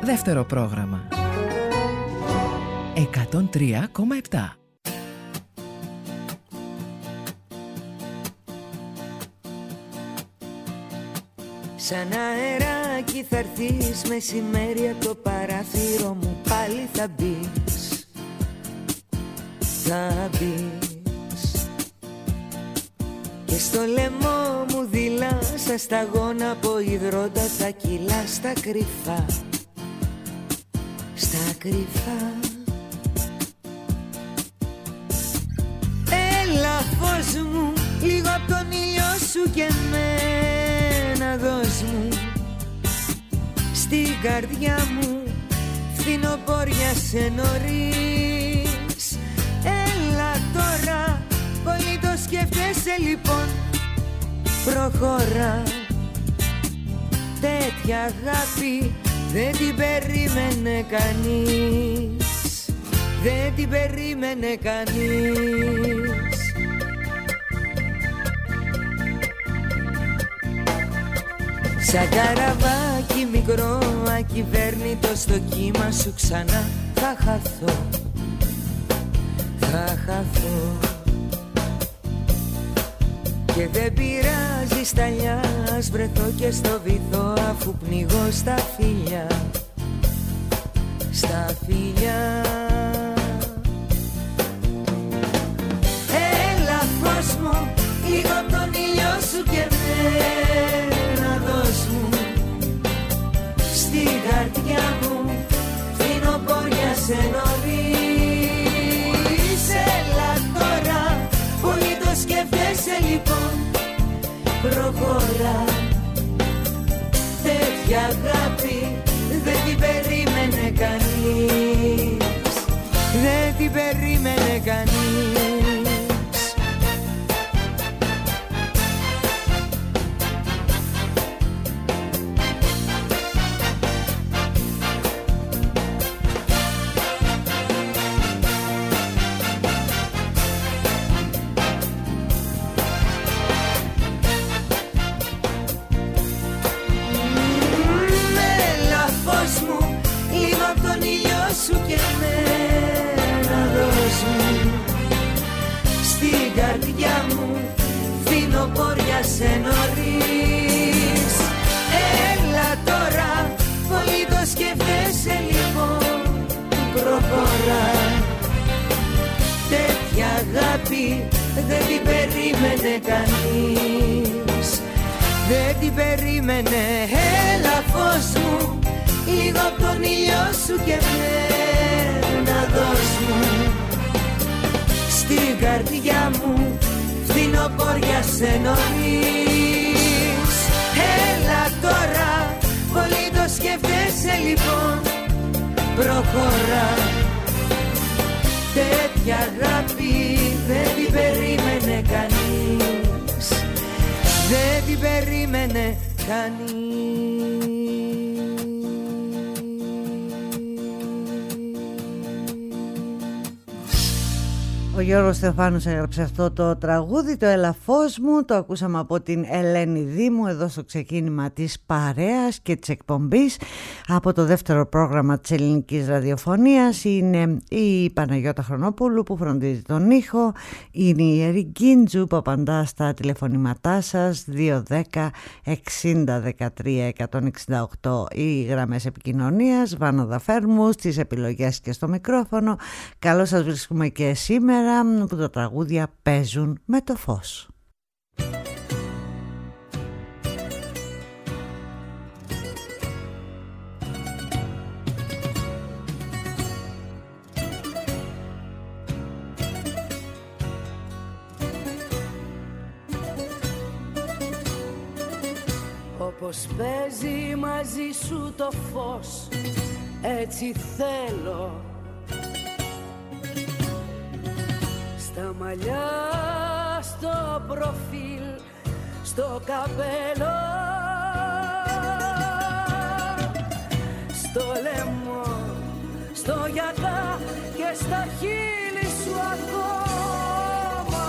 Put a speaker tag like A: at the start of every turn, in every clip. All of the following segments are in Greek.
A: Δεύτερο πρόγραμμα 103,7.
B: Σαν αεράκι θα έρθεις μεσημέρι από το παράθυρο μου, πάλι θα μπεις, θα μπεις. Και στο λαιμό μου δειλά, στα σταγόνα από υδρόντα θα κυλάς στα κρυφά, στα κρυφά. Έλα φως μου, λίγο απ' τον ήλιο σου και εμένα δώσ' μου. Στην καρδιά μου φθινοπόρια σε νωρίς. Έλα τώρα, πολύ το σκέφτεσαι λοιπόν, προχώρα. Τέτοια αγάπη δεν την περίμενε κανείς, δεν την περίμενε κανείς. Σαν καραβάκι μικρό ακυβέρνητο στο κύμα σου ξανά θα χαθώ, θα χαθώ. Και δεν πειράζει σταλιά, ας βρεθώ και στο βυθό, αφού πνιγώ στα φιλιά, στα φιλιά. Έλα φως μου, λίγο απ' τον ήλιο σου και εμένα δώσ' μου. Στην καρδιά μου φθινοπόρια σε νωρίς. Έλα τώρα, πολύ το σκέφτεσαι λοιπόν, προχώρα. Τέτοια αγάπη δεν την περίμενε κανείς, δεν την περίμενε κανείς. Σου και εμένα δώσ' μου. Στην καρδιά μου φθινοπόρια σε νωρίς. Έλα τώρα, πολύ το σκέφτεσαι λοιπόν, προχώρα. Τέτοια αγάπη δεν την περίμενε κανείς, δεν την περίμενε. Έλα φως μου, λίγο απ' τον ήλιο σου και εμένα δώσ' μου. Στην καρδιά μου φθινοπόρια σε νωρίς. Έλα τώρα, πολύ το σκέφτεσαι λοιπόν, προχώρα. Τέτοια αγάπη δεν την περίμενε κανείς, δεν την περίμενε κανείς.
C: Ο Γιώργος Στεφάνος έγραψε αυτό το τραγούδι, το «Ελαφός μου». Το ακούσαμε από την Ελένη Δήμου εδώ στο ξεκίνημα της παρέας και της εκπομπής. Από το δεύτερο πρόγραμμα της ελληνικής ραδιοφωνίας είναι η Παναγιώτα Χρονόπουλου που φροντίζει τον ήχο. Είναι η Ερή Γκίντζου που απαντά στα τηλεφωνήματά σας, 210 60 13 168 οι γραμμές επικοινωνίας. Βάνο Φέρμου στις επιλογές και στο μικρόφωνο. Καλώς σας βρίσκουμε και σήμερα που τα τραγούδια παίζουν με το φως.
B: Όπως παίζει μαζί σου το φως, έτσι θέλω. Στα μαλλιά, στο προφίλ, στο καπέλο, στο λαιμό, στο γυαλιά και στα χείλη σου ακόμα.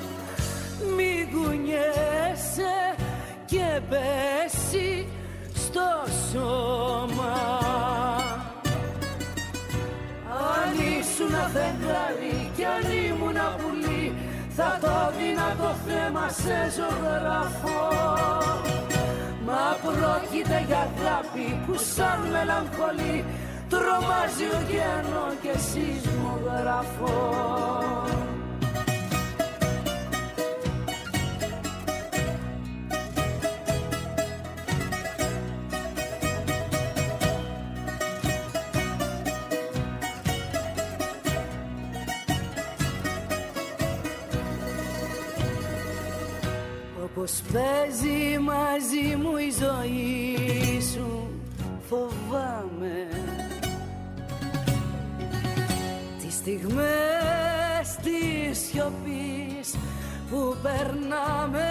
B: Μη κουνιέσαι και πέσει το σώμα. Αν ήσουν φεγγάρι κι αν ήμουν πουλί, θα το δίνα το θέμα σε ζωγραφό. Μα πρόκειται για αγάπη που σαν μελαγχολεί, τρομάζει ωκεανό και σεισμογραφό. Πως παίζει μαζί μου η ζωή σου, φοβάμαι τις στιγμές της σιωπής που περνάμε.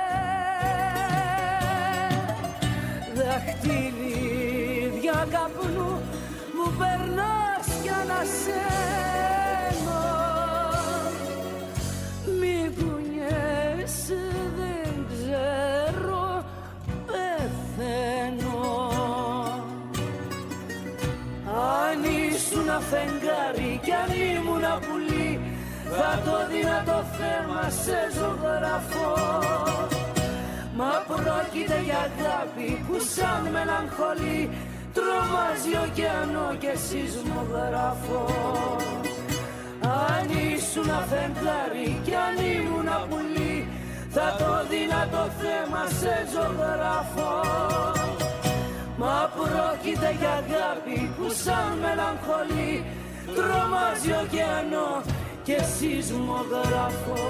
B: Δαχτυλίδια καπνού μου περνάς κι ανασένω. Μη κουνιέσαι, αν ήσουν φεγγάρι κι αν ήμουν πουλί, θα το δίνα το θέμα σε ζωγραφό. Μα πρόκειται για αγάπη που σαν μελαγχολεί, τρομάζει ωκεανό και σεισμογραφό. Αν ήσουν φεγγάρι κι αν ήμουν πουλί, θα το δίνα το θέμα σε ζωγραφό. Μα πρόκειται για αγάπη που σαν μελαγχολεί, τρομάζει ωκεανό και σεισμογραφό.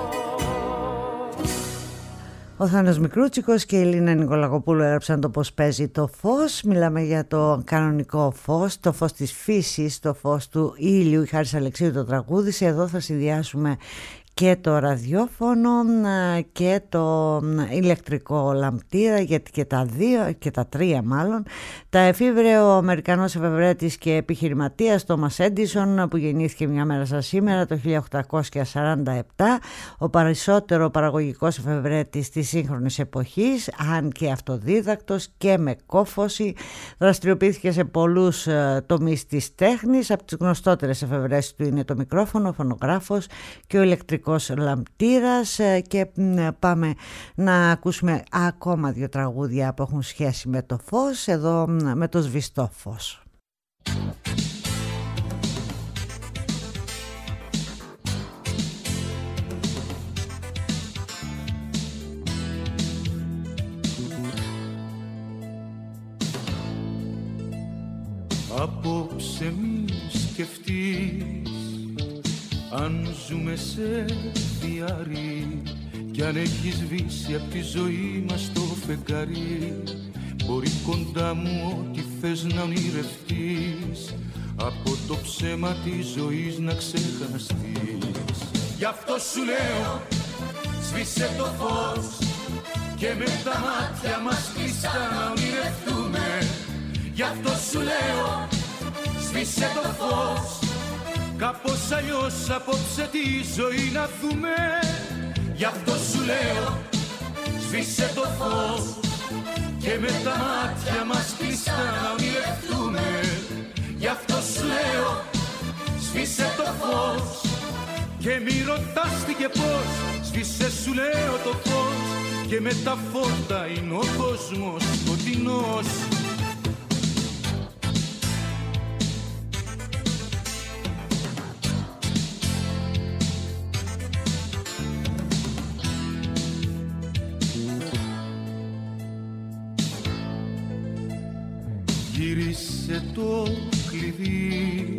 C: Ο Θάνος Μικρούτσικος και η Ελίνα Νικολακοπούλου έγραψαν το πώς παίζει το φως. Μιλάμε για το κανονικό φως, το φως της φύσης, το φως του ήλιου. Η Χάρης Αλεξίου το τραγούδισε. Εδώ θα συνδυάσουμε και το ραδιόφωνο και το ηλεκτρικό λαμπτήρα, γιατί και τα δύο και τα τρία μάλλον. Τα εφήβρε ο Αμερικανός εφευρέτης και επιχειρηματίας Τόμας Έντισον, που γεννήθηκε μια μέρα σαν σήμερα το 1847, ο περισσότερο παραγωγικός εφευρέτης της σύγχρονης εποχής, αν και αυτοδίδακτος και με κόφωση. Δραστηριοποιήθηκε σε πολλούς τομείς της τέχνης. Από τις γνωστότερες εφευρέσεις του είναι το μικρόφωνο, ο φωνογράφος και ο ηλεκτρικός λαμπτήρας. Και πάμε να ακούσουμε ακόμα δύο τραγούδια που έχουν σχέση με το φως, εδώ με το σβηστό φως.
D: Απόψε μη σκεφτείς αν ζούμε σε διάρρη κι αν έχει σβήσει απ' τη ζωή μας το φεγγάρι, μπορεί κοντά μου ό,τι θες να ονειρευτείς, από το ψέμα της ζωής να ξεχαστείς. Γι' αυτό σου λέω σβήσε το φως και με τα μάτια μας κλειστά να ονειρευτούμε. Γι' αυτό σου λέω σβήσε το φως, κάπως αλλιώς απόψε τη ζωή να δούμε. Γι' αυτό σου λέω σβήσε το φως και με τα μάτια μας κλειστά να ονειρευτούμε. Γι' αυτό σου λέω σβήσε το φως και μη ρωτάς τι και πώς. Σβήσε σου λέω το φως και με τα φώτα είναι ο κόσμος σκοτεινός. Γύρισε το κλειδί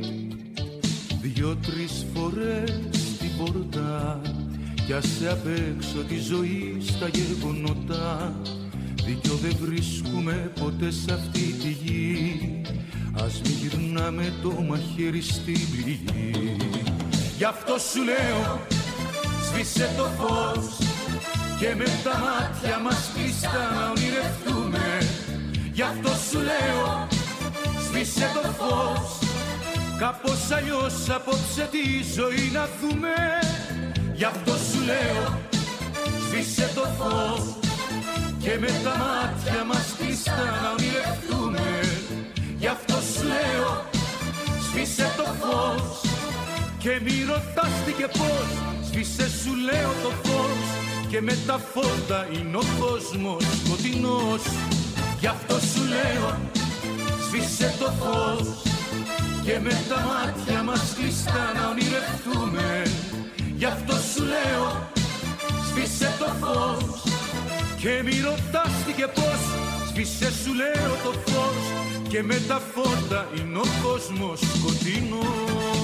D: 2-3 φορές στην πόρτα κι άσε απ' έξω τη ζωή στα γεγονότα. Δίκιο δεν βρίσκουμε ποτέ σε αυτή τη γη, ας μη γυρνάμε το μαχαίρι στην πληγή. Γι' αυτό σου λέω σβήσε το φως και με τα μάτια μας κλειστά να ονειρευτούμε. Γι' αυτό σου λέω σβήσε το φως, κάπως αλλιώς απόψε τη ζωή να δούμε. Γι' αυτό σου λέω σβήσε το φως και με τα μάτια μας κλειστά να ονειρευτούμε. Γι' αυτό σου λέω σβήσε το φως και μη ρωτάς τι και πώς. Σβήσε σου λέω το φως και με τα φώτα είναι ο κόσμος σκοτεινός. Γι' αυτό σου λέω σβήσε το φως και με τα μάτια μας κλειστά να ονειρευτούμε. Γι' αυτό σου λέω σβήσε το φως και μη ρωτάς τι και πώς. Σβήσε σου λέω το φως και με τα φώτα είναι ο κόσμος σκοτεινός.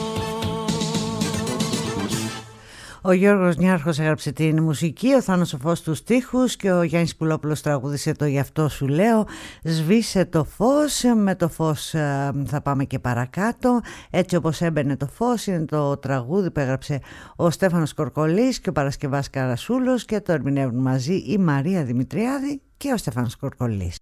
C: Ο Γιώργος Νιάρχος έγραψε την μουσική, ο Θάνος Σοφός τους στίχους και ο Γιάννης Πουλόπουλος τραγούδισε το «Γι' αυτό σου λέω». Σβήσε το φως, με το φως θα πάμε και παρακάτω. Έτσι όπως έμπαινε το φως είναι το τραγούδι που έγραψε ο Στέφανος Κορκολής και ο Παρασκευάς Καρασούλος και το ερμηνεύουν μαζί η Μαρία Δημητριάδη και ο Στέφανος Κορκολής.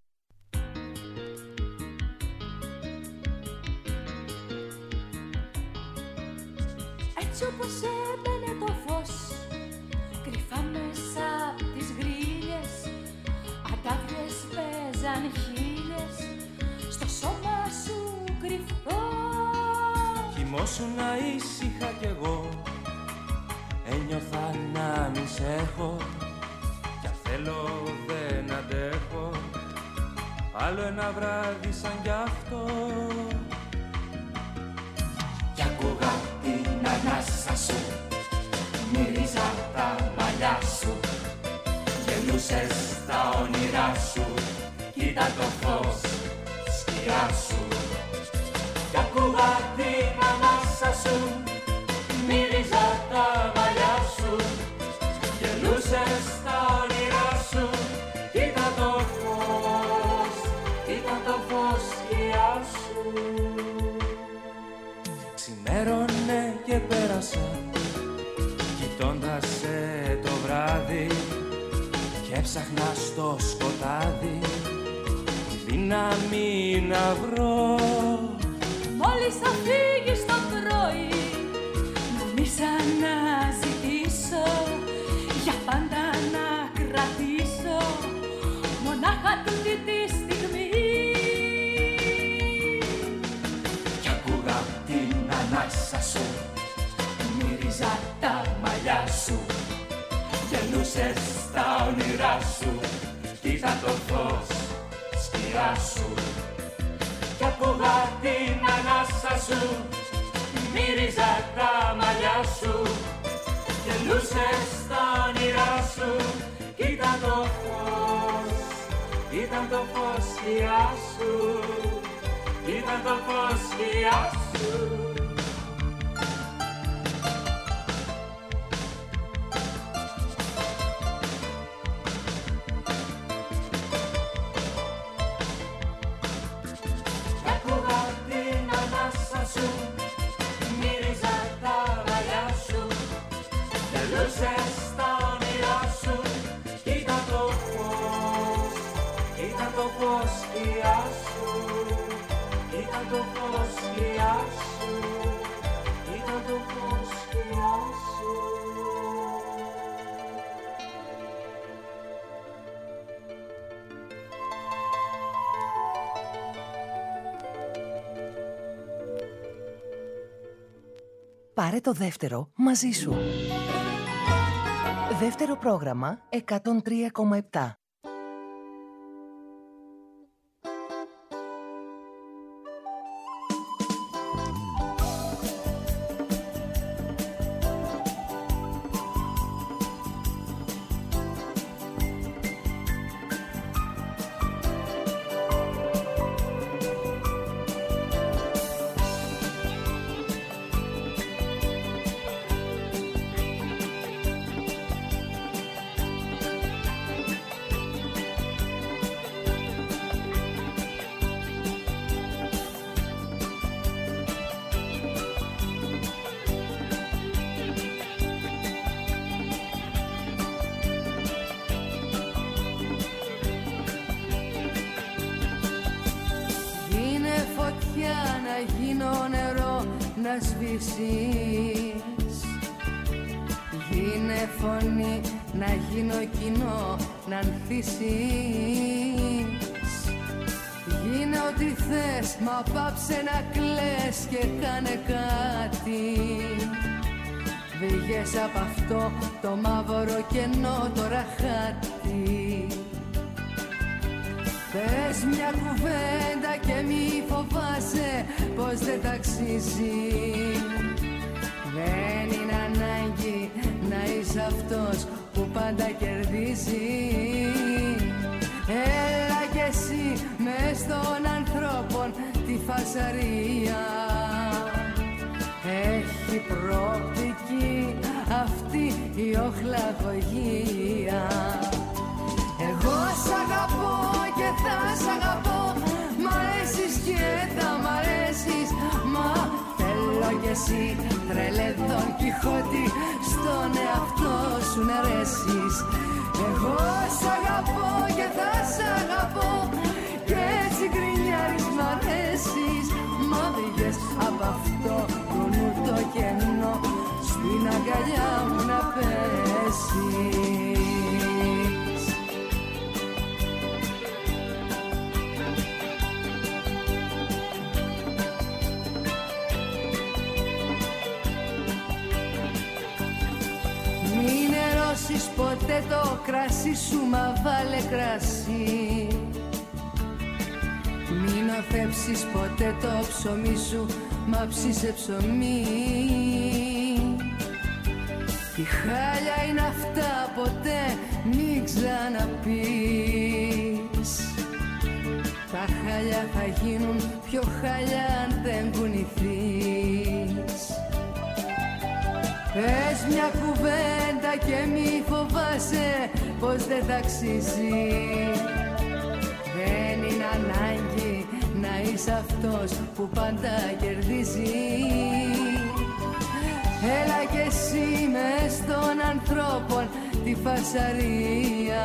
E: Έτσι όπως έμπαινε το φως, κρυφά μέσα απ' τις γρίλες, αντάβριες παίζαν χίλιες, στο σώμα σου κρυφτό.
F: Κοιμόσουνα ήσυχα κι εγώ, ένιωθα να μη σ' έχω, κι αν θέλω δεν αντέχω, άλλο ένα βράδυ σαν κι αυτό.
G: Κι ακούγα την ανάσα σου, μύριζα τα μαλλιά σου, γελούσες τα όνειρά σου, κοίτα το φως, σκιά σου. Κι ακούγα την ανάσα σου, μύριζα τα μαλλιά σου, γελούσες τα όνειρά σου, κοίτα το φως, σκιά σου.
F: Ξημέρωνε και πέρασα, κοιτώντας το βράδυ, και έψαχνα στο σκοτάδι δύναμη να βρω.
E: Μόλις θα φύγεις το πρωί, νομίζα να ζητήσω, για πάντα να κρατήσω, μονάχα τούτη τη στιγμή.
G: Κι ακούγα την ανάσα σου, μύριζα τα μαλλιά σου, γελούσες τα όνειρά σου, κοίτα το φως, σκιά σου. Κι ακούγα την ανάσα σου, μύριζα τα μαλλιά σου, γελούσες τα όνειρά σου, κοίτα το φως, ήταν το φως σκιά σου, ήταν το φως σκιά σου.
H: Πάρε το δεύτερο μαζί σου. Δεύτερο πρόγραμμα 103,7.
B: είναι φωνή να γίνω κοινό, να ανθίσεις. Γίνε ό,τι θες, μα πάψε να κλαις και κάνε κάτι. Βγες απ' αυτό το μαύρο κενό τώρα χάτι. Πες μια κουβέντα και μη φοβάσαι πως δεν ταξίζει. Δεν είναι ανάγκη να είσαι αυτός που πάντα κερδίζει. Έλα κι εσύ μες των ανθρώπων τη φασαρία. Έχει προοπτική αυτή η οχλαγωγία. Εγώ σ' αγαπώ και θα σ' αγαπώ, μ' αρέσεις και θα μ' αρέσεις. Μα θέλω κι εσύ τρελέ Δον Κιχώτη, στον εαυτό σου να αρέσεις. Εγώ σ' αγαπώ και θα σ' αγαπώ, και έτσι γκρινιάρεις μ' αρέσεις. Μα βγες απ' αυτό το νου το κενό, στην αγκαλιά μου να πέσεις. Μην νερώσεις ποτέ το κρασί σου, μα βάλε κρασί. Μην οθέψεις ποτέ το ψωμί σου, μα ψήσε ψωμί. Η χάλια είναι αυτά, ποτέ μην ξαναπείς. Τα χάλια θα γίνουν πιο χάλια αν δεν κουνηθείς. Πες μια κουβέντα και μη φοβάσαι πως δεν θα αξίζει. Δεν είναι ανάγκη να είσαι αυτός που πάντα κερδίζει. Έλα κι εσύ μες των ανθρώπων τη φασαρία.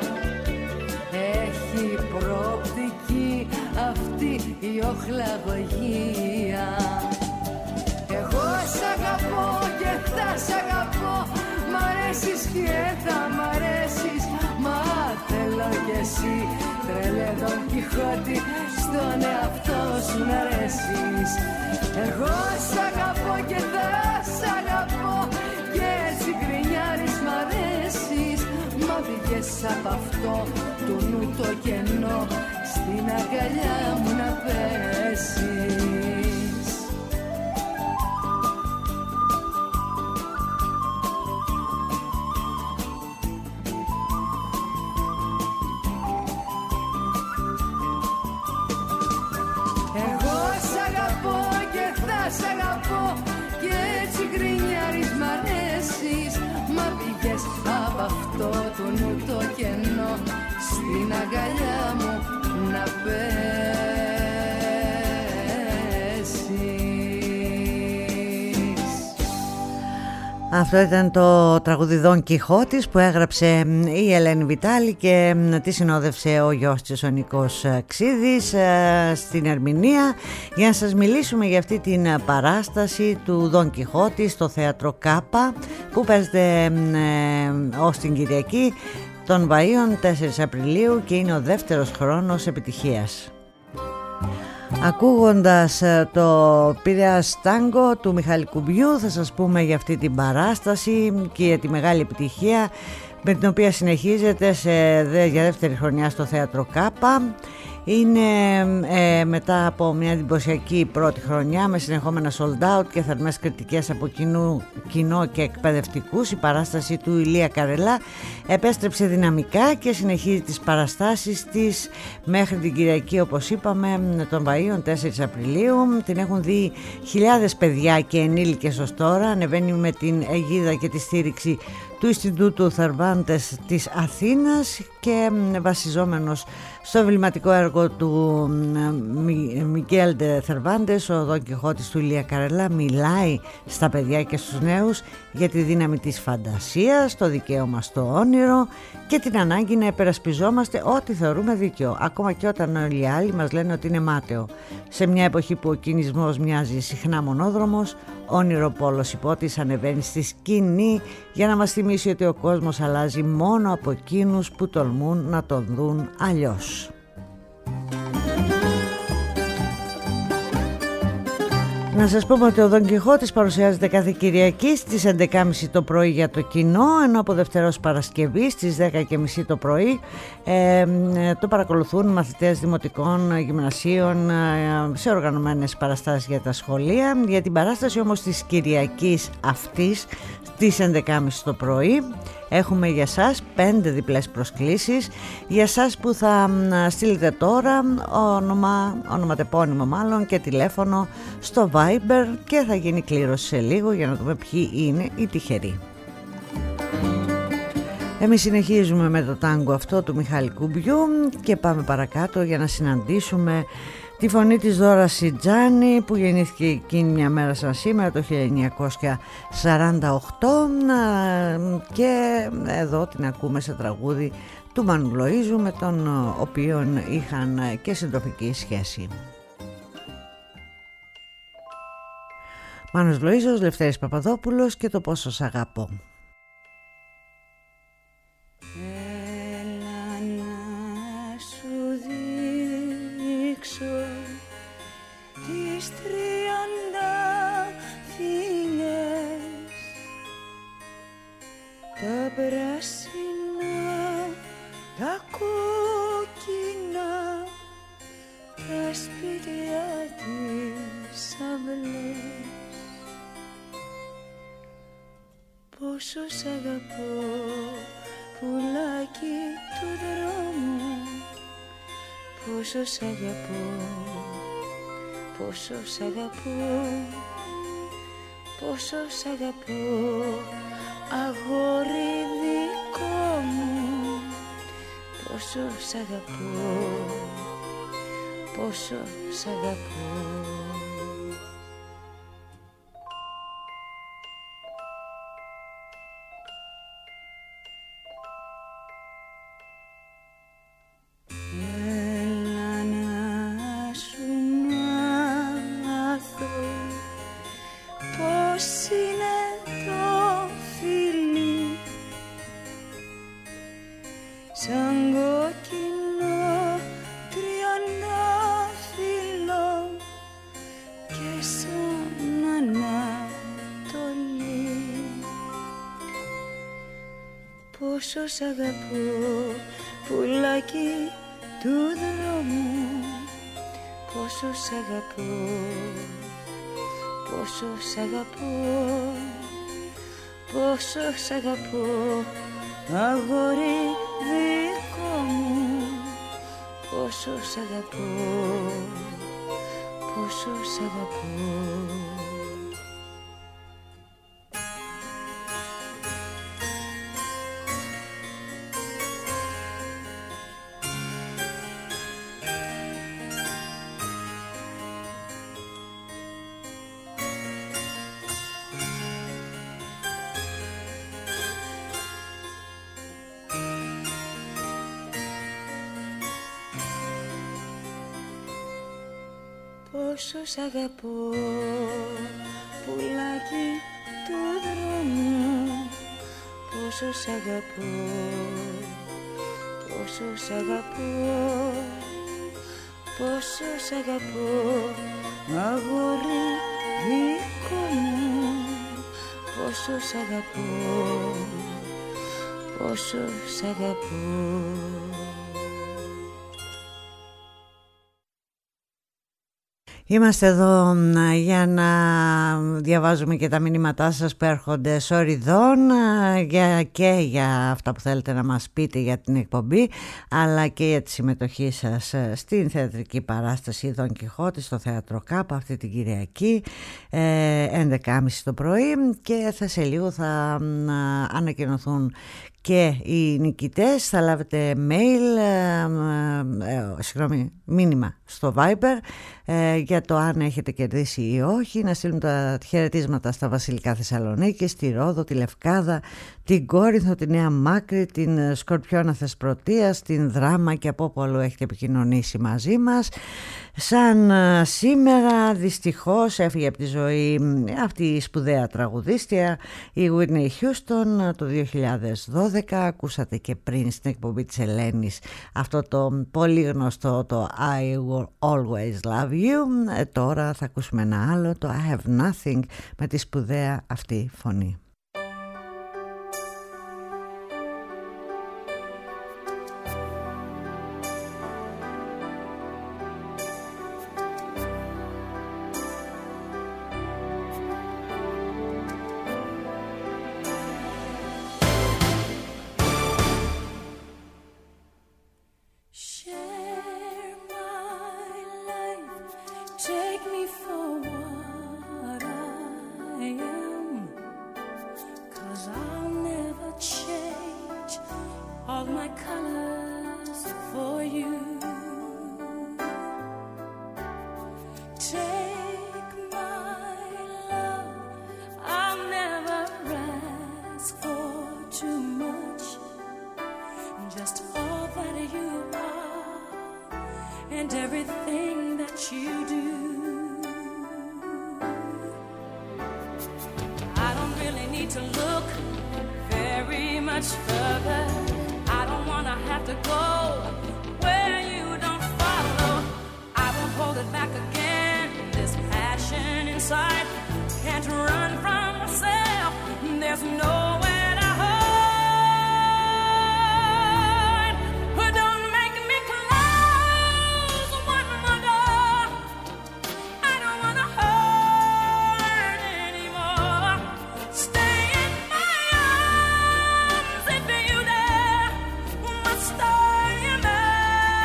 B: Έχει προοπτική αυτή η οχλαγωγία. Εγώ σ' αγαπώ και θα σ' αγαπώ, μ' αρέσεις και θα μ' αρέσεις. Μα θέλω κι εσύ τρελέ Δον Κιχώτη, στον εαυτό σου να αρέσεις. Εγώ σ' αγαπώ και θα σ' αγαπώ, και έτσι γκρινιάρεις μ' αρέσεις. Μα βγες απ' αυτό το νου το κενό, στην αγκαλιά μου να πέσεις. Σ' αγαπώ και έτσι γκρινιάρεις μ' αρέσεις. Μα πήγες απ' αυτό το νου το κενό, στην αγκαλιά μου να πέσεις.
C: Αυτό ήταν το τραγούδι Δον Κιχώτης που έγραψε η Ελένη Βιτάλη και τη συνόδευσε ο γιος της, ο Νικός Ξίδης, στην ερμηνεία, για να σας μιλήσουμε για αυτή την παράσταση του Δον Κιχώτη στο θέατρο Κάπα, που παίζεται ως την Κυριακή των Βαΐων 4 Απριλίου και είναι ο δεύτερος χρόνος επιτυχίας. Ακούγοντας το Πειραιάς Τάγκο του Μιχάλη Κουμπιού, θα σας πούμε για αυτή την παράσταση και για τη μεγάλη επιτυχία με την οποία συνεχίζεται για δεύτερη χρονιά στο θέατρο Κάπα. Είναι μετά από μια εντυπωσιακή πρώτη χρονιά με συνεχόμενα sold out και θερμές κριτικές από κοινό και εκπαιδευτικούς, η παράσταση του Ηλία Καρελά επέστρεψε δυναμικά και συνεχίζει τις παραστάσεις της μέχρι την Κυριακή, όπως είπαμε, των Βαΐων 4 Απριλίου. Την έχουν δει χιλιάδες παιδιά και ενήλικες ως τώρα. Ανεβαίνει με την αιγίδα και τη στήριξη του Ινστιτούτου Θερβάντες της Αθήνας και βασιζόμενος στο εμβληματικό έργο του Μιγέλ ντε Θερβάντες, ο Δον Κιχώτης του Ηλία Καρελά μιλάει στα παιδιά και στους νέους για τη δύναμη της φαντασίας, το δικαίωμα στο όνειρο και την ανάγκη να υπερασπιζόμαστε ό,τι θεωρούμε δίκαιο, ακόμα και όταν όλοι οι άλλοι μας λένε ότι είναι μάταιο. Σε μια εποχή που ο κινησμός μοιάζει συχνά μονόδρομος, όνειρο Πόλος Υπότης ανεβαίνει στη σκηνή για να μας θυμίσει ότι ο κόσμος αλλάζει μόνο από εκείνους που τολμούν να τον δουν αλλιώς. Να σας πούμε ότι ο Δον Κιχώτης παρουσιάζεται κάθε Κυριακή στις 11.30 το πρωί για το κοινό, ενώ από Δευτέρα Παρασκευή στις 10.30 το πρωί το παρακολουθούν μαθητές δημοτικών γυμνασίων σε οργανωμένες παραστάσεις για τα σχολεία. Για την παράσταση όμως της Κυριακής αυτής στις 11.30 το πρωί έχουμε για σας 5 διπλές προσκλήσεις. Για σας που θα στείλετε τώρα ονοματεπώνυμο μάλλον και τηλέφωνο στο Viber και θα γίνει κλήρωση σε λίγο για να δούμε ποιοι είναι οι τυχεροί. Εμείς συνεχίζουμε με το τάγκο αυτό του Μιχάλη Κουμπιού και πάμε παρακάτω για να συναντήσουμε τη φωνή της Δώρα Σιτζάνη που γεννήθηκε εκείνη μια μέρα σαν σήμερα το 1948 και εδώ την ακούμε σε τραγούδι του Μάνου Λοΐζου με τον οποίον είχαν και συντροφική σχέση. Μάνος Λοΐζος, Λευτέρης Παπαδόπουλος και το Πόσο σ' αγαπώ.
B: Έλα να σου δείξω τις 30 φιλιές, τα πράσινα, τα κόκκινα, τα σπίτια της αυλές. Πόσο σ' αγαπώ, πουλάκι του δρόμου, πόσο σ' αγαπώ, πόσο σ' αγαπώ, πόσο σ' αγαπώ, αγόρι δικό μου, πόσο σ' αγαπώ, πόσο σ' αγαπώ. Πόσο σ' αγαπώ, πουλάκι του δρόμου, πόσο σ' αγαπώ, πόσο σ' αγαπώ, πόσο σ' αγαπώ, αγόρι δικό μου, πόσο σ' αγαπώ, πόσο σ' αγαπώ. Πόσο σ' αγαπώ, πουλάκι του δρόμου, πόσο σ' αγαπώ, πόσο σ' αγαπώ, πόσο σ' αγαπώ, αγόρι δικό μου, πόσο σ' αγαπώ, πόσο σ' αγαπώ.
C: Είμαστε εδώ για να διαβάζουμε και τα μηνύματά σας που έρχονται σοριδών και για αυτά που θέλετε να μας πείτε για την εκπομπή, αλλά και για τη συμμετοχή σας στην θεατρική παράσταση Δον Κιχώτη στο Θέατρο Κάπα αυτή την Κυριακή 11.30 το πρωί, και σε λίγο θα ανακοινωθούν και οι νικητές. Θα λάβετε μήνυμα στο Viber για το αν έχετε κερδίσει ή όχι. Να στείλουμε τα χαιρετίσματα στα Βασιλικά Θεσσαλονίκη, στη Ρόδο, τη Λευκάδα, την Κόρινθο, τη Νέα Μάκρη, την Σκορπιώνα Θεσπρωτεία, την Δράμα και από όπου αλλού έχετε επικοινωνήσει μαζί μας. Σαν σήμερα δυστυχώς έφυγε από τη ζωή αυτή η σπουδαία τραγουδίστρια, η Whitney Houston, το 2012. Ακούσατε και πριν στην εκπομπή της Ελένης αυτό το πολύ γνωστό, το I will always love you. Τώρα θα ακούσουμε ένα άλλο, το I have nothing, με τη σπουδαία αυτή φωνή.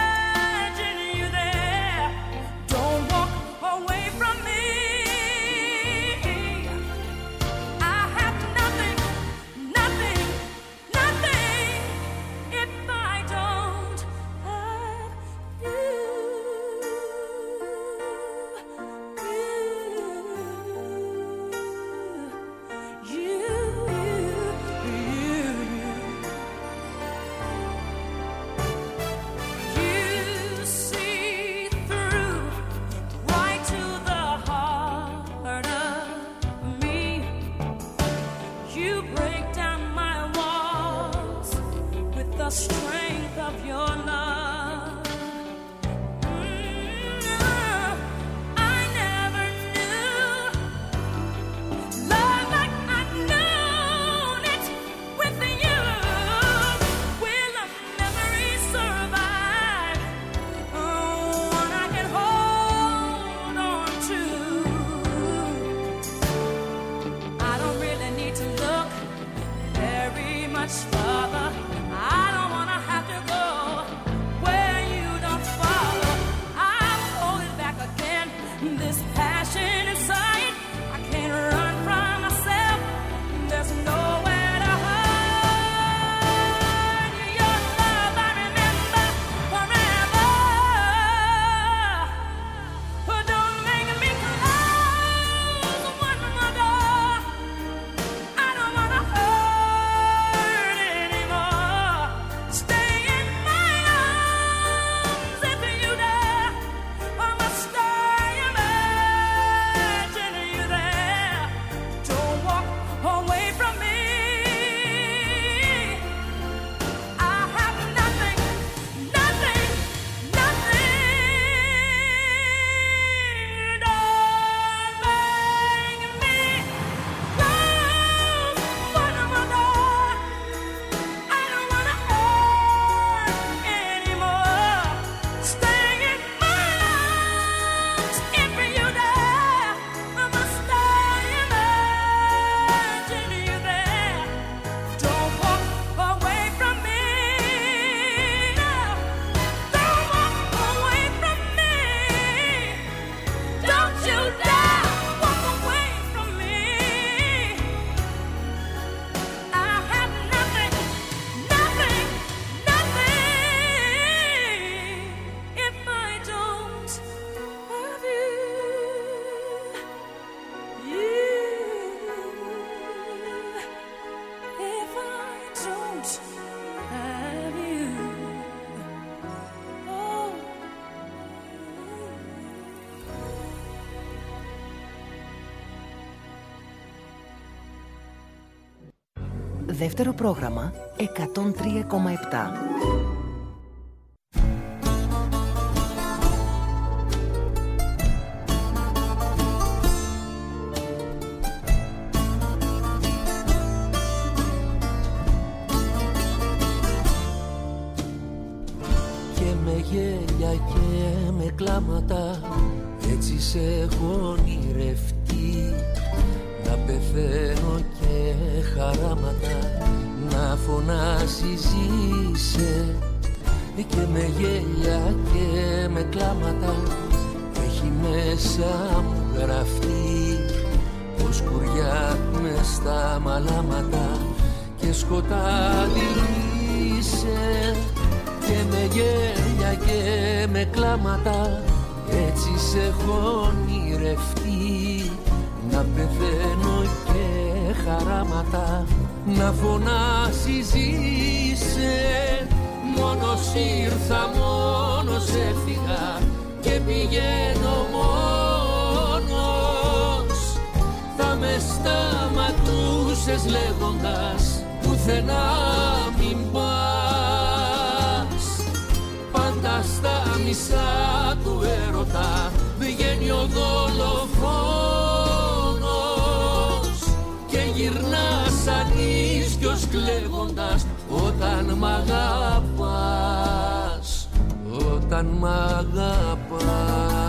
E: Away from me.
H: Δεύτερο πρόγραμμα 103,7.
I: Γέλια και με κλάματα, έτσι σε έχω ονειρευτεί. Να πεθαίνω και χαράματα, να φωνάσει ζήσε. Και με γέλια και με κλάματα, έχει μέσα μου γραφτεί πως κουριά μες στα μαλάματα και σκοτάδι είσαι. Και με γέλια και με κλάματα, έτσι σε έχω ονειρευτεί. Να πεθαίνω και χαράματα, να φωνάσει ζήσε. Μόνος ήρθα, μόνος έφυγα και πηγαίνω μόνος. Θα με σταματούσες λέγοντας πουθενά μην πας. Πάντα στα μισά του έρωτα βγαίνει ο δολοφόνος και γυρνά σαν ίσκιος κλαίγοντας όταν μ' αγαπάς, όταν μ' αγαπάς.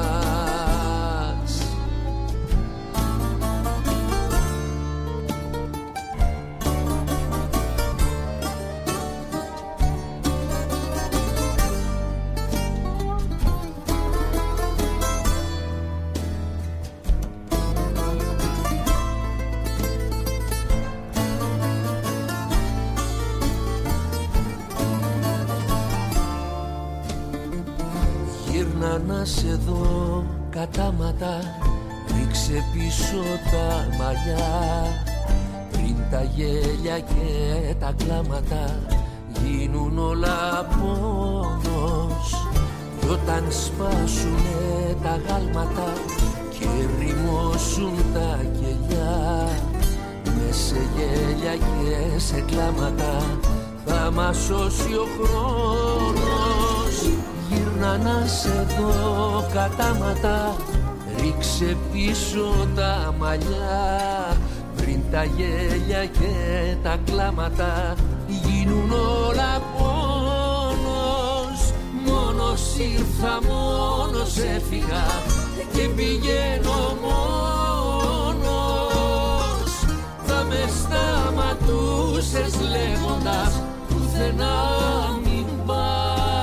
I: Να σε δω κατάματα, ρίξε πίσω τα μαλλιά. Πριν τα γέλια και τα κλάματα γίνουν όλα πόνος. Κι όταν σπάσουνε τα γάλματα και ρημώσουν τα κελιά, μες σε γέλια και σε κλάματα θα μας σώσει ο χρόνος. Γύρνα να σε δω κατάματα, ρίξε πίσω τα μαλλιά. Πριν τα γέλια και τα κλάματα γίνουν όλα πόνος. Μόνος ήρθα, μόνος έφυγα και πηγαίνω μόνος. Θα με σταματούσες λέγοντας πουθενά μην πας.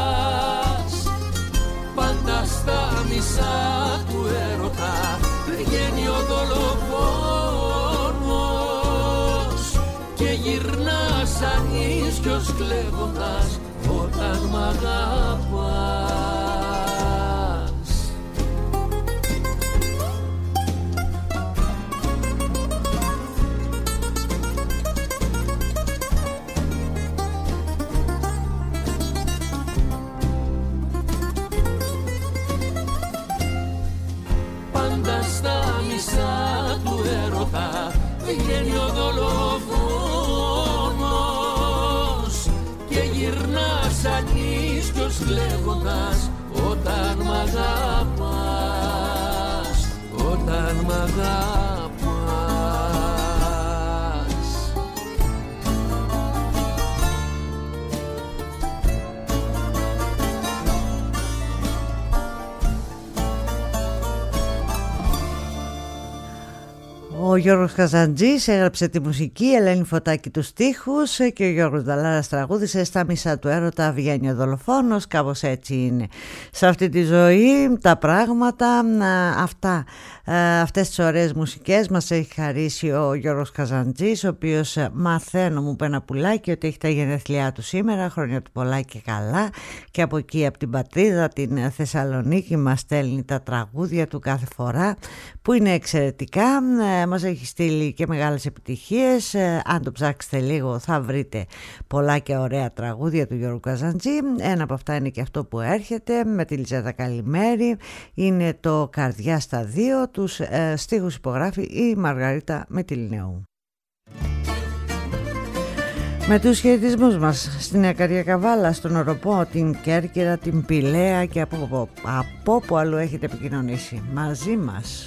I: Πάντα στα μισά του έρωτα βγαίνει ο δολοφόνος και γυρνά σαν ίσκιος κλαίγοντας όταν μ' αγαπάς. Του έρωτα βγαίνει ο δολοφόνος και γυρνά σαν ίσκιος λέγοντας όταν μ' αγαπάς, όταν μ' αγαπάς.
C: Ο Γιώργος Καζαντζής έγραψε τη μουσική, η Ελένη Φωτάκη τους στίχους και ο Γιώργος Δαλάρας τραγούδισε. Στα μισά του έρωτα βγαίνει ο δολοφόνος. Κάπως έτσι είναι σε αυτή τη ζωή τα πράγματα. Αυτές τις ωραίες μουσικές μας έχει χαρίσει ο Γιώργος Καζαντζής, ο οποίος μαθαίνω, μου είπε ένα πουλάκι, ότι έχει τα γενέθλιά του σήμερα. Χρόνια του πολλά και καλά. Και από εκεί, από την πατρίδα, την Θεσσαλονίκη, μας στέλνει τα τραγούδια του κάθε φορά, που είναι εξαιρετικά. Μας έχει στείλει και μεγάλες επιτυχίες. Αν το ψάξετε λίγο θα βρείτε πολλά και ωραία τραγούδια του Γιώργου Καζαντζή. Ένα από αυτά είναι και αυτό που έρχεται με τη Λιζέτα Καλημέρη. Είναι το «Καρδιά στα δύο». Τους στίχους υπογράφει η Μαργαρίτα Μετιληναίου. Με τους χαιρετισμούς μας στην Καριακαβάλα, στον Οροπό, την Κέρκυρα, την Πηλαία και από όπου αλλού έχετε επικοινωνήσει μαζί μας.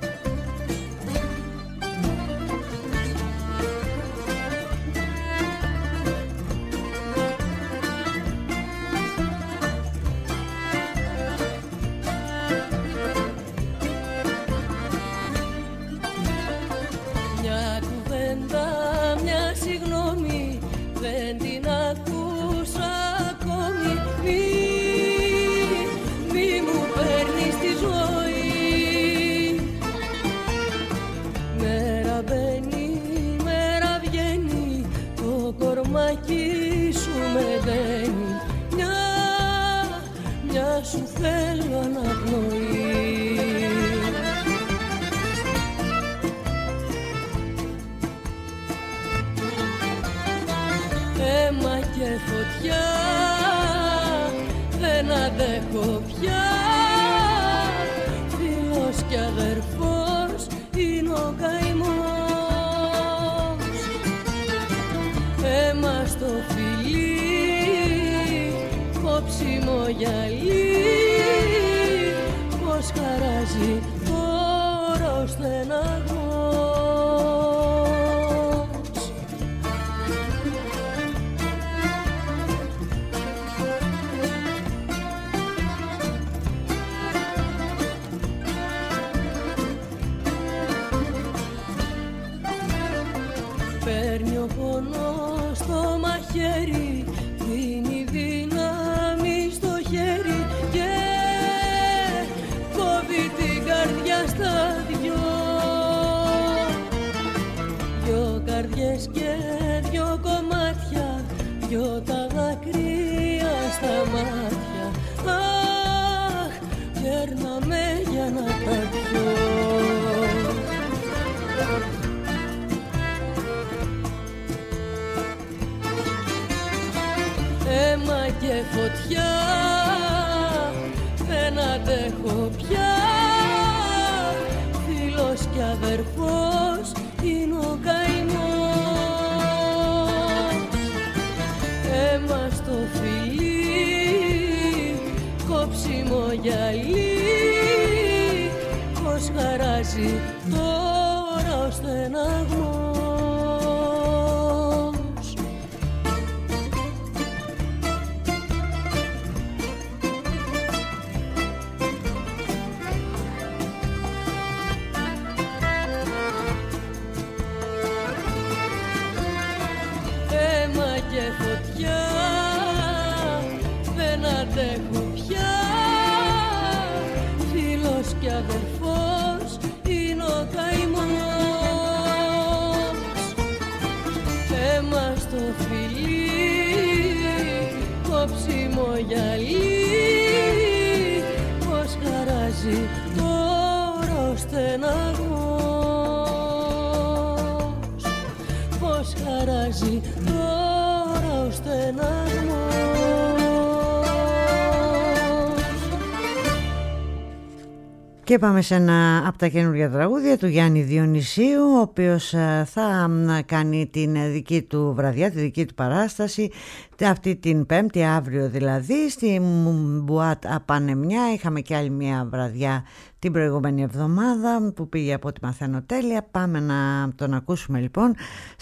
C: Και πάμε σε ένα από τα καινούργια τραγούδια του Γιάννη Διονυσίου, ο οποίος θα κάνει την δική του βραδιά, τη δική του παράσταση αυτή την Πέμπτη, αύριο δηλαδή, στη Μπουάτ Απανεμιά. Είχαμε και άλλη μια βραδιά την προηγούμενη εβδομάδα που πήγε από ό,τι μαθαίνω τέλεια. Πάμε να τον ακούσουμε λοιπόν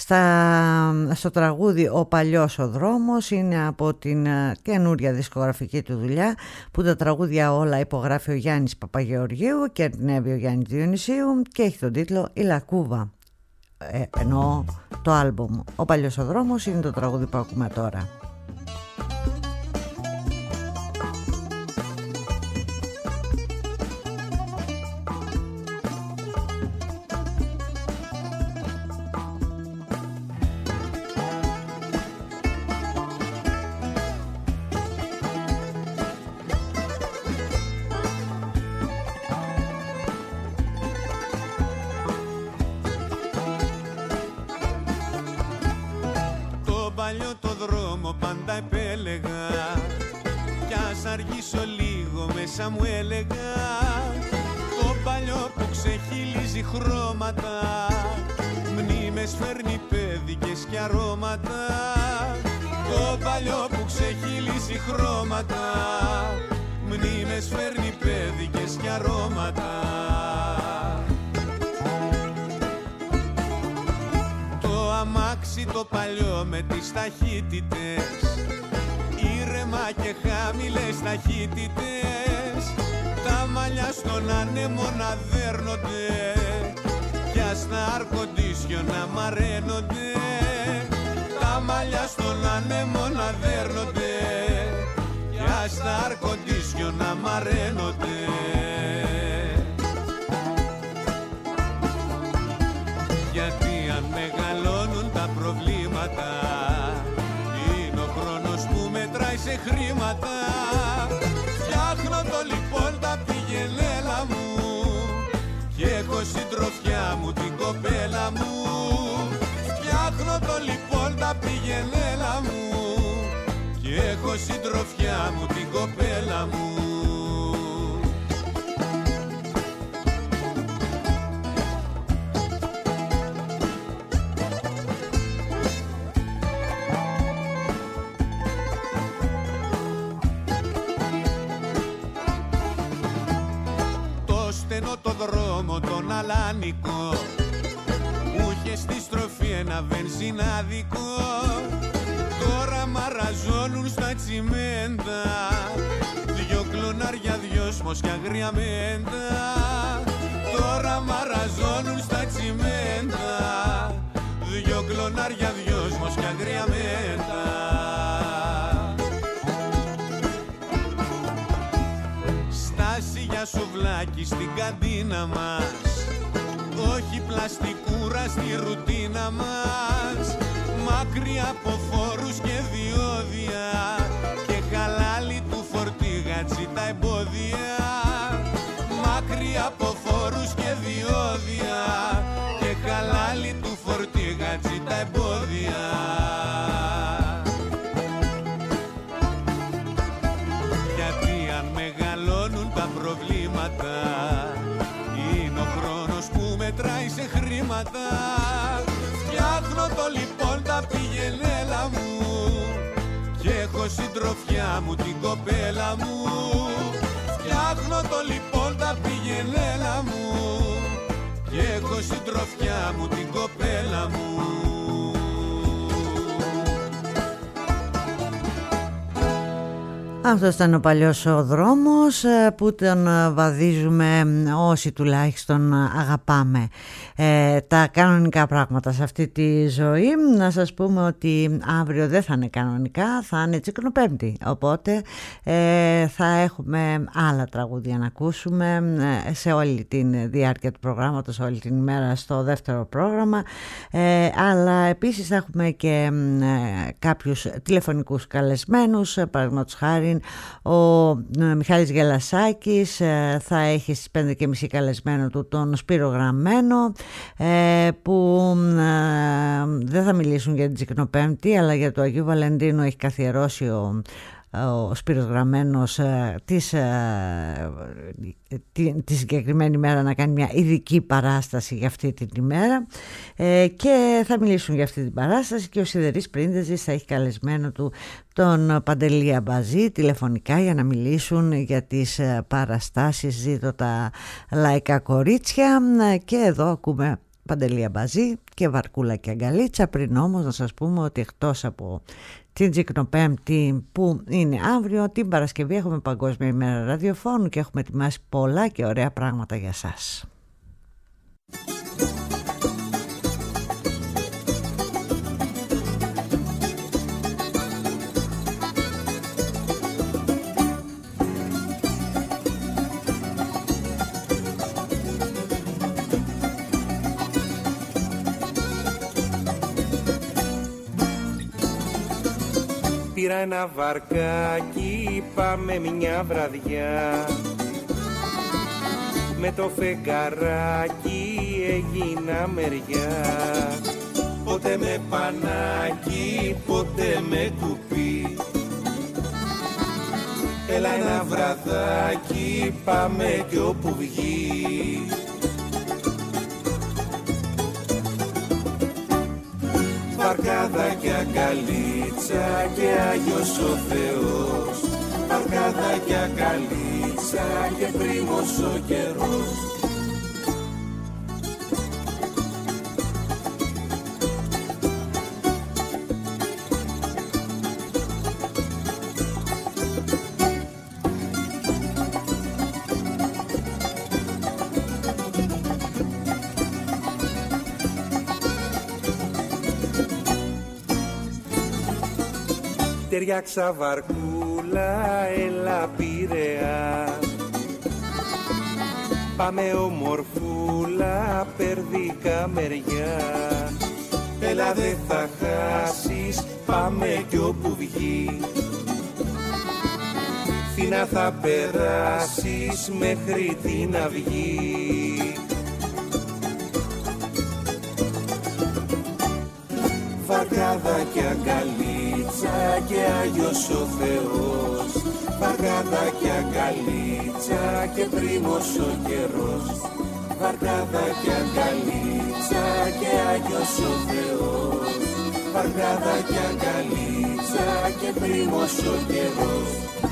C: στο τραγούδι «Ο παλιός ο δρόμος». Είναι από την καινούρια δισκογραφική του δουλειά που τα τραγούδια όλα υπογράφει ο Γιάννης Παπαγεωργίου και ερμηνεύει ο Γιάννης Διονυσίου και έχει τον τίτλο «Η Λακκούβα». Εννοώ το άλμπουμ «Ο παλιός ο δρόμος» είναι το τραγούδι που ακούμε τώρα.
J: Μου έλεγα το παλιό που ξεχυλίζει χρώματα, μνήμες φέρνει παιδί πέδικες και αρώματα, το παλιό που ξεχυλήσει χρώματα, μνήμες φέρνει πέδικες και αρώματα. Το αμάξι το παλιό με τις ταχύτητες, ήρεμα και χαμηλές ταχύτητες, τα μαλλιά στον άνεμο να δέρνονται κι στα αρκοντήσιο να μαραίνονται, τα μαλλιά στον άνεμο να δέρνονται κι στα αρκοντήσιο να μαραίνονται. Γιατί αν μεγαλώνουν τα προβλήματα, είναι ο χρόνος που μετράει σε χρήματα. Φτιάχνω το λοιπόν τα πηγενέλα μου κι έχω συντροφιά μου την κοπέλα μου. Φτιάχνω το λοιπόν τα πηγενέλα μου κι έχω συντροφιά μου την κοπέλα μου. Το δρόμο τον αλάνικο που είχε στη στροφή ένα βενζινάδικο, τώρα μαραζώνουν στα τσιμέντα δυο κλονάρια, δυο σμοσιά αγριαμέντα. Τώρα μαραζώνουν στα τσιμέντα δυο κλονάρια, δυο σμοσιά αγριαμέντα. Για σουβλάκι στην καντίνα μας, όχι πλαστικούρα στη ρουτίνα μας, μακριά από φόρους και διόδια και χαλάλι του φορτίγατσι τα εμπόδια. Μακριά από φόρους και διόδια και χαλάλι του φορτίγατσι τα εμπόδια. Προβλήματα, είναι ο χρόνος που μετράει σε χρήματα. Φτιάχνω το λοιπόν τα πηγενέλα μου κι έχω συντροφιά μου την κοπέλα μου. Φτιάχνω το λοιπόν τα πηγενέλα μου κι έχω συντροφιά μου την κοπέλα μου.
C: Αυτός ήταν ο παλιός ο δρόμος που τον βαδίζουμε όσοι τουλάχιστον αγαπάμε τα κανονικά πράγματα σε αυτή τη ζωή. Να σας πούμε ότι αύριο δεν θα είναι κανονικά, θα είναι Τσικνοπέμπτη, οπότε θα έχουμε άλλα τραγούδια να ακούσουμε σε όλη τη διάρκεια του προγράμματος, όλη την ημέρα στο δεύτερο πρόγραμμα, αλλά επίσης θα έχουμε και κάποιους τηλεφωνικούς καλεσμένους. Παραδείγματος χάρη ο Μιχάλης Γελασάκης θα έχει στις 5.30 καλεσμένο του τον Σπύρο Γραμμένο, που δεν θα μιλήσουν για την Τσικνοπέμπτη αλλά για το Αγίου Βαλεντίνου. Έχει καθιερώσει ο Σπύρος Γραμμένος τη συγκεκριμένη μέρα να κάνει μια ειδική παράσταση για αυτή την ημέρα, και θα μιλήσουν για αυτή την παράσταση, και ο Σιδερής Πρίντεζης θα έχει καλεσμένο του τον Παντελή Αμπαζή τηλεφωνικά για να μιλήσουν για τις παραστάσεις Ζήτω τα λαϊκά κορίτσια. Και εδώ ακούμε Παντελή Αμπαζή και Βαρκούλα και Αγκαλίτσα. Πριν όμως να σας πούμε ότι εκτός από την Τσικνοπέμπτη που είναι αύριο, την Παρασκευή έχουμε Παγκόσμια ημέρα ραδιοφώνου και έχουμε ετοιμάσει πολλά και ωραία πράγματα για σας.
K: Πήρα ένα βαρκάκι, πάμε μια βραδιά, με το φεγγαράκι έγινα μεριά. Ποτέ με πανάκι, ποτέ με κουπί, έλα ένα βραδάκι, πάμε κι όπου βγει. και αγκαλίτσα και Άγιος ο Θεός. Βαρκάδα και αγκαλίτσα και πρίμος ο καιρός. Ταιριάξα βαρκούλα, έλα Πειραιά. Πάμε ομορφούλα, περδικά μεριά. Έλα δε θα χάσεις, πάμε κι όπου βγει. Φίνα θα περάσεις μέχρι την αυγή. Βαρκάδα και αγκαλίτσα και Άγιος ο Θεός. Βαρκάδα και αγκαλίτσα και πρίμος ο καιρός. Βαρκάδα και αγκαλίτσα και Άγιος ο Θεός. Βαρκάδα και αγκαλίτσα και πρίμος ο καιρός.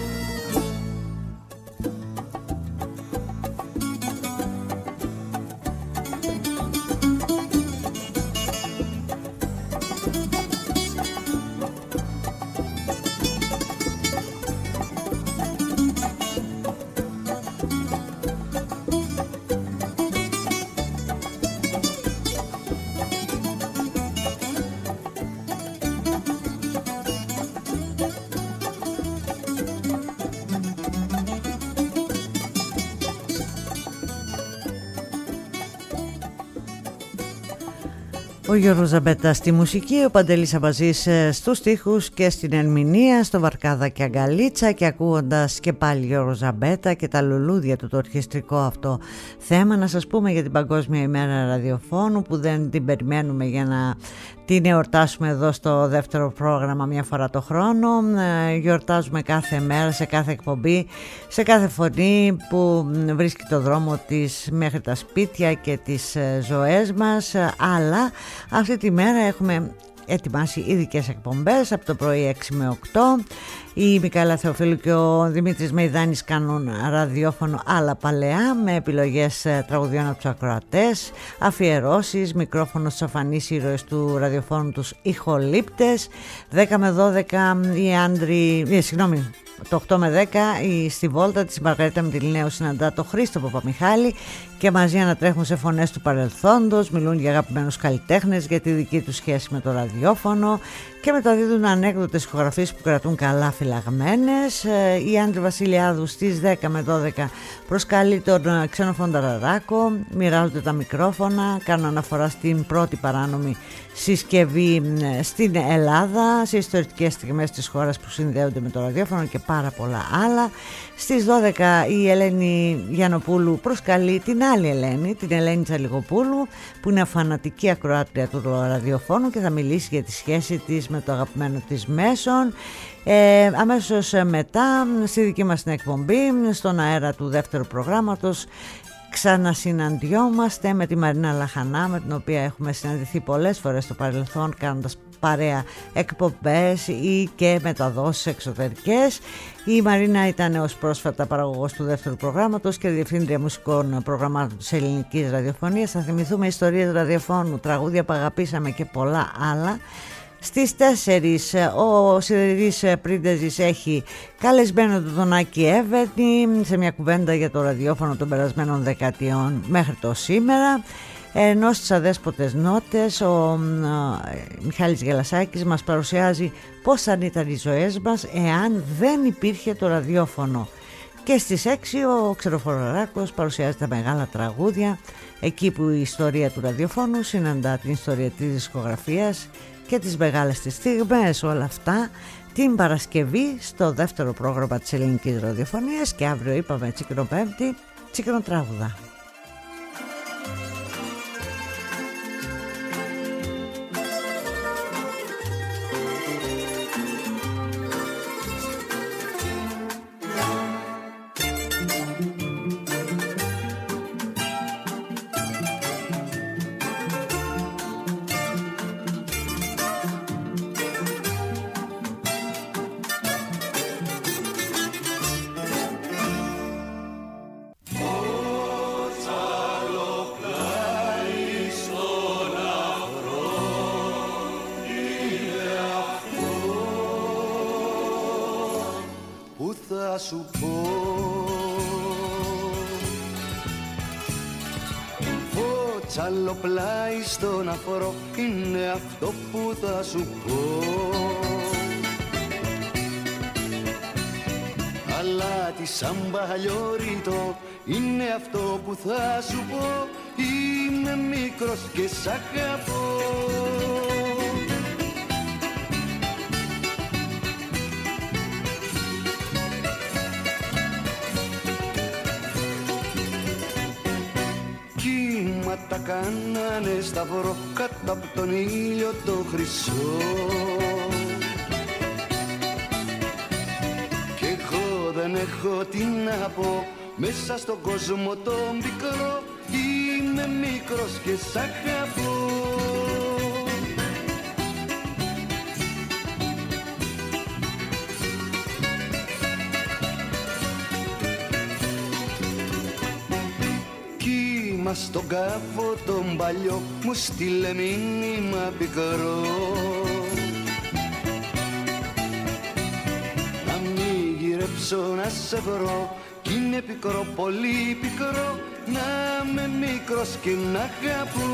C: Ο Γιώργος Ζαμπέτα στη μουσική, ο Παντελής Αμπαζής στους στίχους και στην ερμηνεία, στο Βαρκάδα και αγκαλίτσα, και ακούγοντας και πάλι Γιώργο Ζαμπέτα και τα λουλούδια του, το ορχιστρικό αυτό θέμα. Να σας πούμε για την Παγκόσμια ημέρα ραδιοφώνου που δεν την περιμένουμε για να την εορτάσουμε εδώ στο δεύτερο πρόγραμμα μια φορά το χρόνο. Γιορτάζουμε κάθε μέρα, σε κάθε εκπομπή, σε κάθε φωνή που βρίσκει το δρόμο της μέχρι τα σπίτια και τις ζωές μας. Αλλά αυτή τη μέρα έχουμε ετοιμάσει ειδικές εκπομπές από το πρωί 6 με 8. Η Μικαέλα Θεοφίλου και ο Δημήτρης Μεϊδάνης κάνουν ραδιόφωνο άλλα παλαιά, με επιλογές τραγουδιών από τους ακροατές, αφιερώσεις, μικρόφωνο στους αφανείς ήρωες του ραδιοφώνου, τους ηχολήπτες. 10 με 12 οι άντροι, το 8 με 10 στη Βόλτα της Μαργαρίτα Μητυλινέου συναντά το Χρήστο Παπαμιχάλη και μαζί ανατρέχουν σε φωνές του παρελθόντος, μιλούν για αγαπημένους καλλιτέχνες, για τη δική τους σχέση με το ραδιόφωνο και μεταδίδουν ανέκδοτες ηχογραφίες που κρατούν καλά φυλαγμένες. Η Άντρη Βασιλιάδου στις 10 με 12 προσκαλεί τον Ξένο Φονταραράκο, μοιράζονται τα μικρόφωνα, κάνουν αναφορά στην πρώτη παράνομη συσκευή στην Ελλάδα, σε ιστορικές στιγμές της χώρας που συνδέονται με το ραδιόφωνο και πάρα πολλά άλλα. Στις 12 η Ελένη Γιαννοπούλου προσκαλεί την άλλη Ελένη, την Ελένη Τσαλιγοπούλου, που είναι φανατική ακροάτρια του ραδιοφώνου και θα μιλήσει για τη σχέση της με το αγαπημένο της μέσον. Αμέσως μετά στη δική μας την εκπομπή, στον αέρα του δεύτερου προγράμματος, ξανασυναντιόμαστε με τη Μαρίνα Λαχανά, με την οποία έχουμε συναντηθεί πολλές φορές στο παρελθόν κάνοντας παρέα εκπομπές ή και μεταδόσεις εξωτερικές. Η Μαρίνα ήταν ως πρόσφατα παραγωγός του δεύτερου προγράμματος και διευθύντρια μουσικών προγραμμάτων της ελληνικής ραδιοφωνίας. Θα θυμηθούμε ιστορίες ραδιοφώνου, τραγούδια που αγαπήσαμε και πολλά άλλα. Στις 4 ο Σιδηρής Πρίντεζης έχει καλεσμένο τον Άκη Εύερνη σε μια κουβέντα για το ραδιόφωνο των περασμένων δεκαετιών μέχρι το σήμερα. Ενώ στις αδέσποτες νότες ο Μιχάλης Γελασάκης μας παρουσιάζει πώς θα ήταν οι ζωές μας εάν δεν υπήρχε το ραδιόφωνο. Και στις 6 ο Ξεροφοραράκος παρουσιάζει τα μεγάλα τραγούδια, εκεί που η ιστορία του ραδιοφώνου συναντά την ιστορία της δισκογραφίας και τις μεγάλες της στιγμές. Όλα αυτά την Παρασκευή στο δεύτερο πρόγραμμα της ελληνικής ραδιοφωνίας, και αύριο είπαμε Τσικνοπέμπτη, Τσικνοτράγουδα.
K: σου πω. Φωτσάλο πλάι στον αφρό είναι αυτό που θα σου πω. Αλάτι σαν παλιόριτο είναι αυτό που θα σου πω. Είμαι μικρός και σ' αγαπώ. Κύματα κάνανε σταυρό κάτω από τον ήλιο το χρυσό. Κι εγώ δεν έχω τι να πω μέσα στον κόσμο το μικρό. Είμαι μικρός και σ' αγαπώ. Κύμα στον κάφο τον παλιό μου στείλε μήνυμα πικρό. Να μην γυρέψω να σε βρω κι είναι πικρό, πολύ πικρό, να είμαι μικρός και να αγαπώ.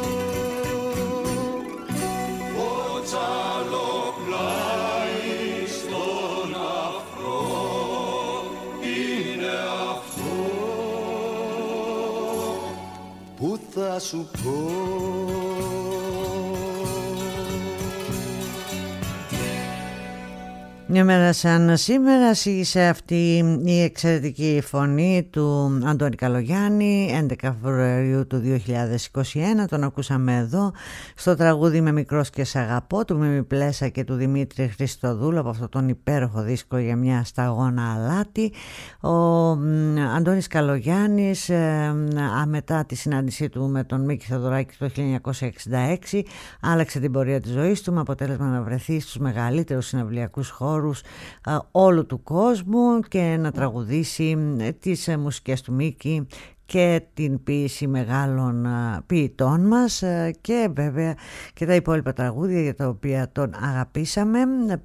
J: Φωτσάλο πλάι στον αφρό είναι αυτό
K: που θα σου πω.
C: Μια μέρα σαν σήμερα σε αυτή η εξαιρετική φωνή του Αντώνη Καλογιάννη, 11 Φεβρουαρίου του 2021. Τον ακούσαμε εδώ στο τραγούδι «Με μικρός και σ' αγαπώ» του Μίμη Πλέσα και του Δημήτρη Χριστοδούλου από αυτόν τον υπέροχο δίσκο «Για μια σταγόνα αλάτι». Ο Αντώνης Καλογιάννης μετά τη συνάντησή του με τον Μίκη Θεοδωράκη το 1966 άλλαξε την πορεία της ζωής του με αποτέλεσμα να βρεθεί στους μεγαλύτερους συναυλιακούς χώρους όλου του κόσμου και να τραγουδήσει τις μουσικές του Μίκη και την ποίηση μεγάλων ποιητών μας και βέβαια και τα υπόλοιπα τραγούδια για τα οποία τον αγαπήσαμε.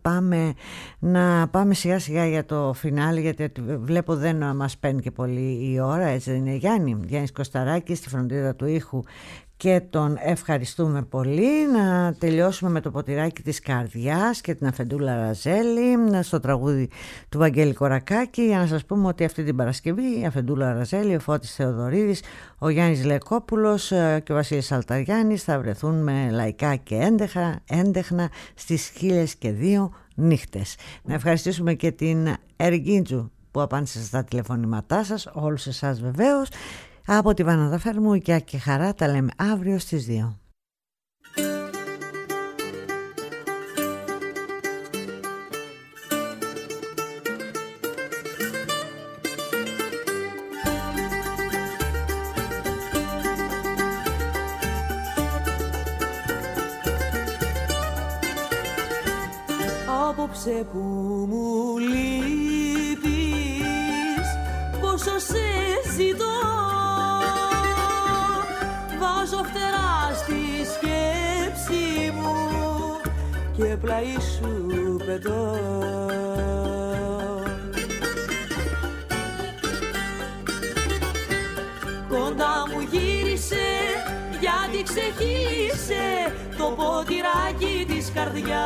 C: Πάμε σιγά σιγά για το φινάλε, γιατί βλέπω δεν μας παίρνει και πολύ η ώρα, έτσι δεν είναι? Γιάννης Κωσταράκης στη φροντίδα του ήχου και τον ευχαριστούμε πολύ. Να τελειώσουμε με το ποτηράκι της καρδιάς και την Αφεντούλα Ραζέλη στο τραγούδι του Βαγγέλη Κορακάκη, για να σας πούμε ότι αυτή την Παρασκευή η Αφεντούλα Ραζέλη, ο Φώτης Θεοδωρίδης, ο Γιάννης Λεκόπουλος και ο Βασίλης Αλταριάννης θα βρεθούν με λαϊκά και έντεχνα στις 1002 νύχτες. Να ευχαριστήσουμε και την Εργίντζου που απάντησε στα τηλεφωνήματά σας, όλους εσάς βεβαίως. Από τη Βανάδα Φερμού και χαρά, τα λέμε αύριο στις 2.
B: Απόψε που μου λείπεις, πόσο σε ζητώ, βάζω φτερά στη σκέψη μου και πλάι σου πετώ. Κοντά μου γύρισε γιατί ξεχύλισε το ποτηράκι της καρδιάς.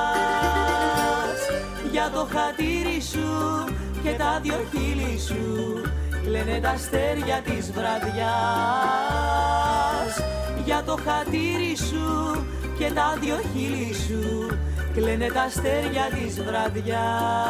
B: Για το χατήρι σου και τα δυο χείλη σου κλαίνε τα αστέρια της βραδιάς. Για το χατήρι σου και τα δυο χείλη σου κλαίνε τα αστέρια της βραδιάς.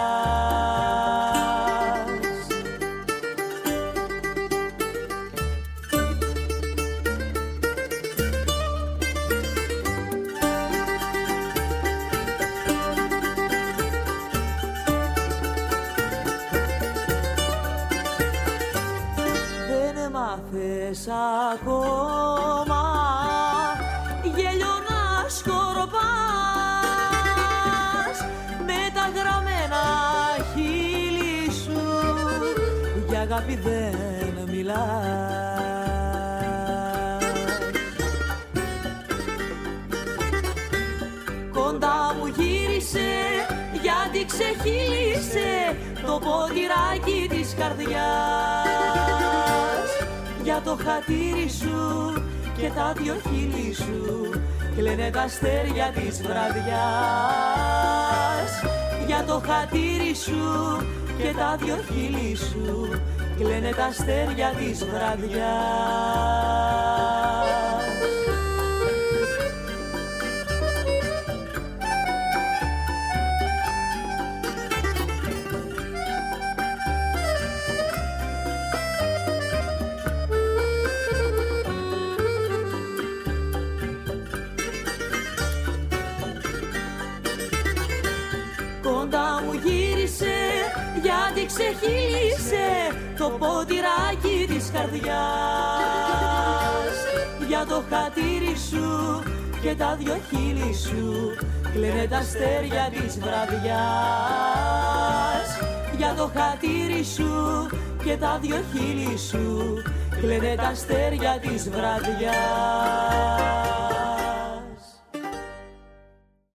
B: Μάθες ακόμα γέλιο να σκορπάς, με τα γραμμένα χείλη σου για αγάπη δεν μιλάς. Κοντά μου γύρισε γιατί ξεχύλισε το ποτηράκι της καρδιάς, για το χατήρι σου και τα δυο χείλη σου κλαίνε τα αστέρια της βραδιάς, για το χατήρι σου και τα δυο χείλη σου κλαίνε τα αστέρια της βραδιάς. Κοντά μου γύρισε γιατί ξεχύλισε το ποτηράκι της καρδιάς, για το χατήρι σου και τα δυο χείλη σου κλαίνε τα αστέρια της βραδιάς, για το χατήρι σου και τα δυο χείλη σου κλαίνε τα αστέρια της βραδιάς.